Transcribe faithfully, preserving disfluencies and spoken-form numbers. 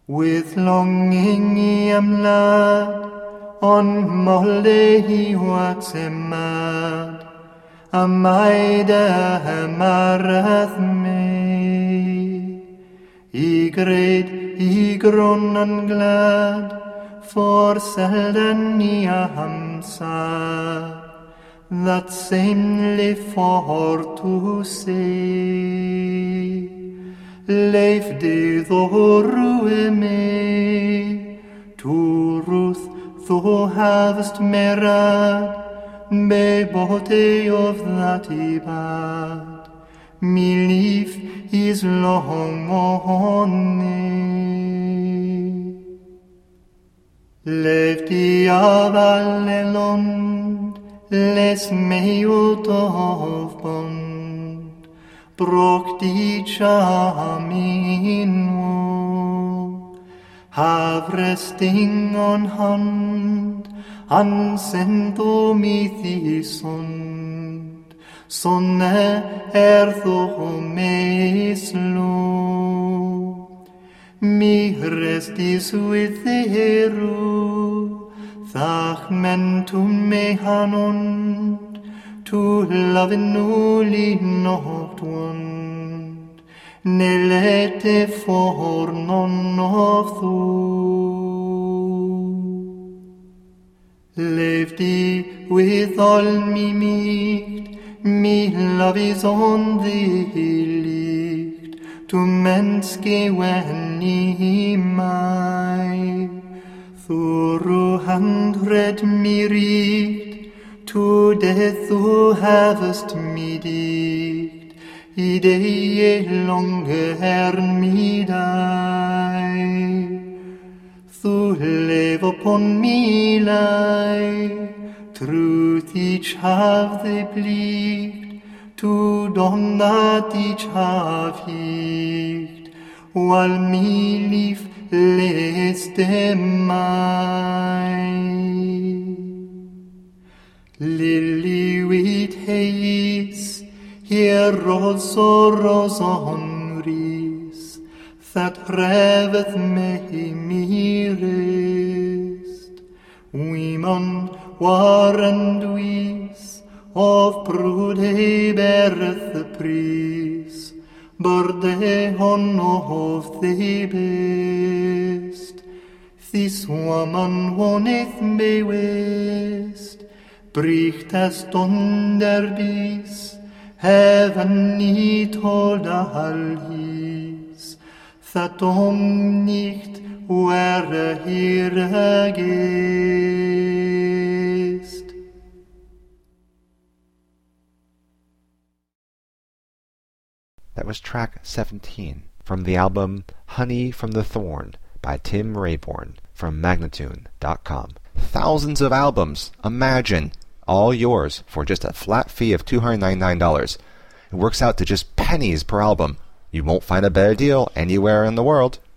With longing I ymladd, ond molle hi wax e mad, a mae dy hymaredd me. I gred, i gron yn glad, for selden ni a hamsar, that seemly for to say. Leif dydd o rwy me, to Ruth thou havest merad, be bote of that I bad. Me life is long on thee. Leif di av alle lond, les me ut of bond, brok di cham in wo. Have resting on hand, ansend o mi thi sond, sonne er tho me slo. Mi restis with eru, thach mentum me hanond, to love in newly not one, ne lete for none of thou. Lev thee with all me meet, me love is on thee licht, to menneske when I mai. Through hundred me richt, to death thou havest me dicht, I dei longe hern me die. Thou lev upon me lie, truth each have they plicht, to don that each have hicht, while me lief leste mine. Lily with haze, here also rose on ris, that reveth me me rest. Women war and wees, of brood he beareth the priest, burde on of the best. This woman woneth me west, bricht es donder bis, heaven nie told all his, that om nicht were here gest. That was track seventeen from the album Honey from the Thorn by Tim Rayborn from Magnatune dot com. Thousands of albums, imagine, all yours for just a flat fee of two hundred ninety-nine dollars. It works out to just pennies per album. You won't find a better deal anywhere in the world.